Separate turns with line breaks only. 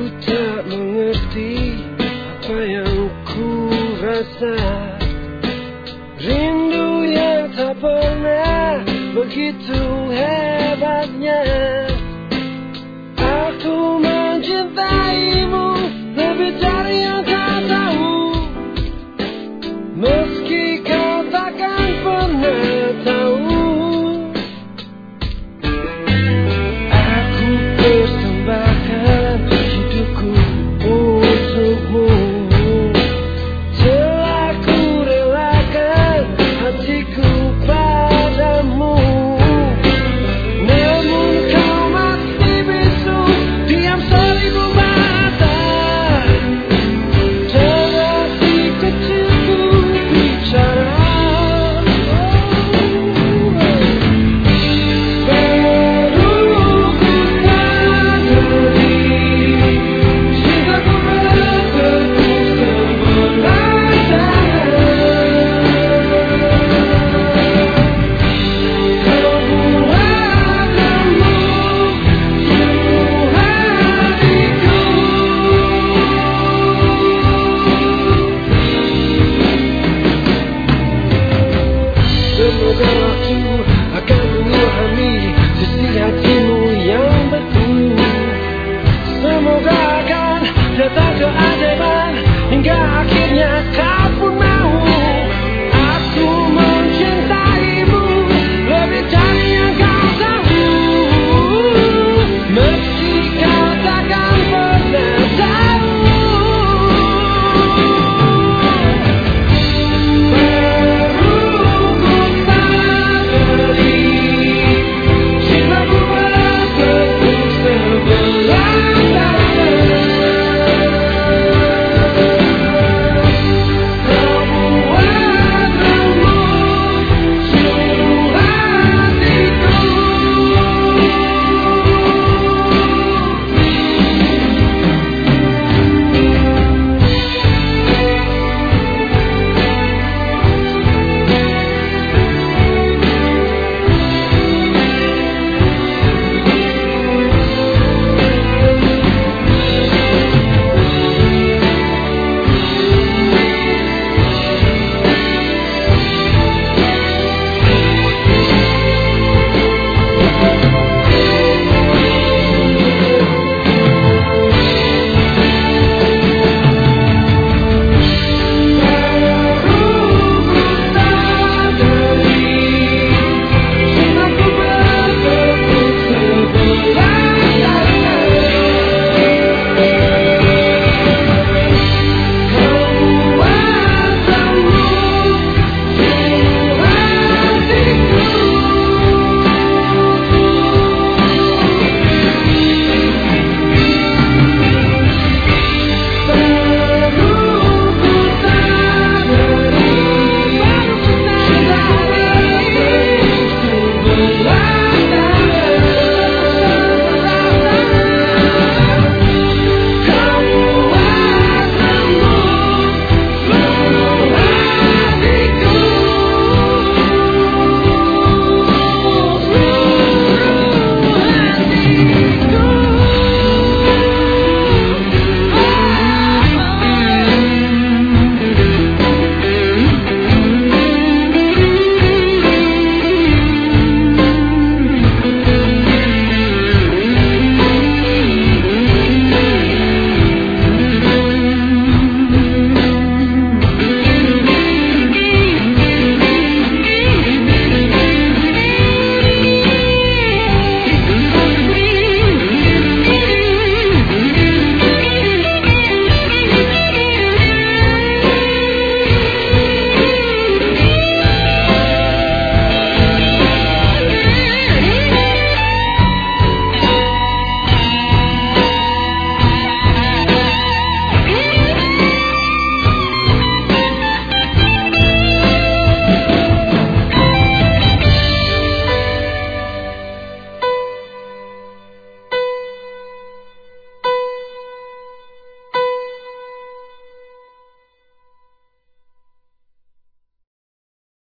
tak mengerti apa yang ku rasa. Rindu yang tak pernah begitu hebatnya. Aku mencintaimu lebih dari yang kau tahu, meski kau takkan pernah tahu. Aku persembahkan hidupku untukmu. Telah ku relakan hatiku padamu. Namun kau masih bisu, diam seribu mata. Jangan hati kecilku bicara. Semoga waktu akan memahami sisi hatimu yang betul. Semoga akan datang